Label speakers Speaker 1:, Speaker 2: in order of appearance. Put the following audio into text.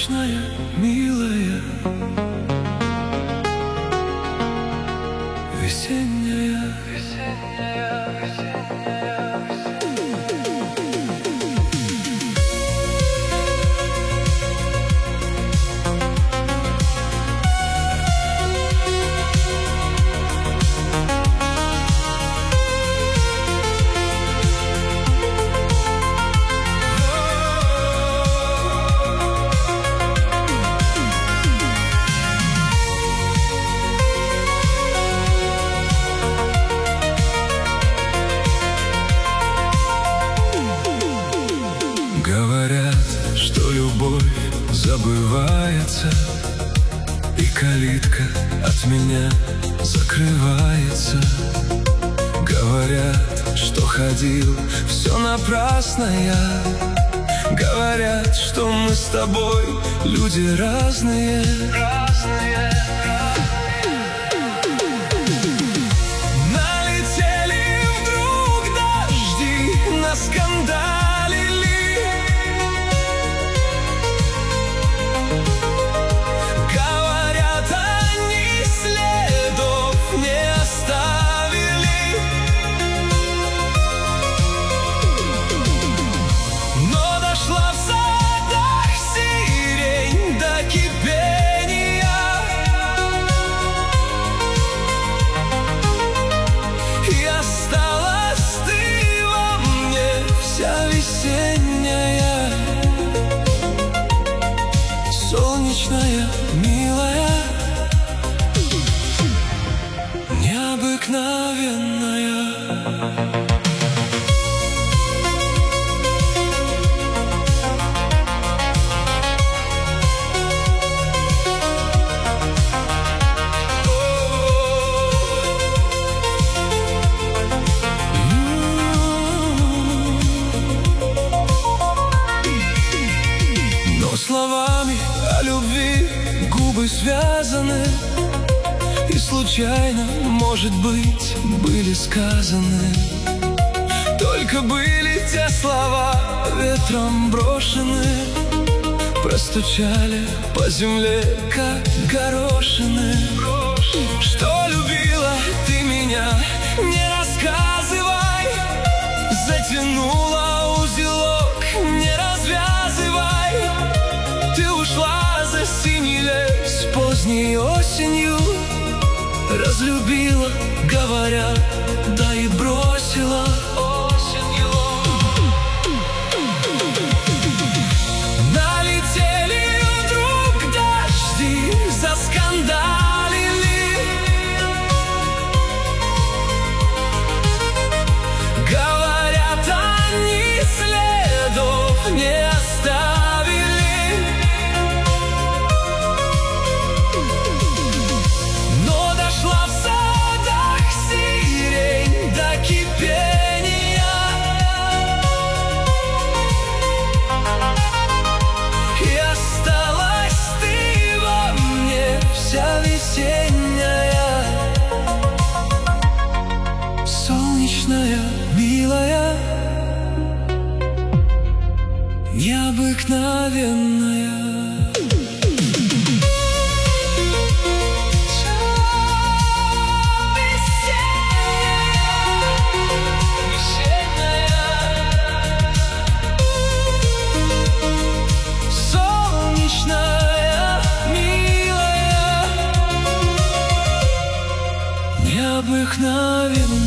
Speaker 1: Солнечная, милая, весенняя, Говорят, что любовь забывается, и калитка от меня закрывается. Говорят, что ходил, все напрасно я. Говорят, что мы с тобой люди разные. Налетели вдруг дожди, наскандалили. Говорят, они следов не оставили. Но дошла в садах сирень до кипения, и осталась ты во мне вся весенняя. Солнечная, милая, необыкновенная. Но словами о любви губы связаны, и случайно, может быть, были сказаны. Только были те слова ветром брошены, простучали по земле, как горошины. Что любила ты меня, не рассказывай. Затянула узелок, не развязывай. Ты ушла за синий лес поздней осенью, разлюбила, говоря, да и бросила осенью. Налетели вдруг дожди, заскандалили. Говорят, они следов не оставили. Но дошла в садах сирень до кипения, и осталась ты во мне вся весенняя. Солнечная, милая, необыкновенная. Солнечная, милая, необыкновенная.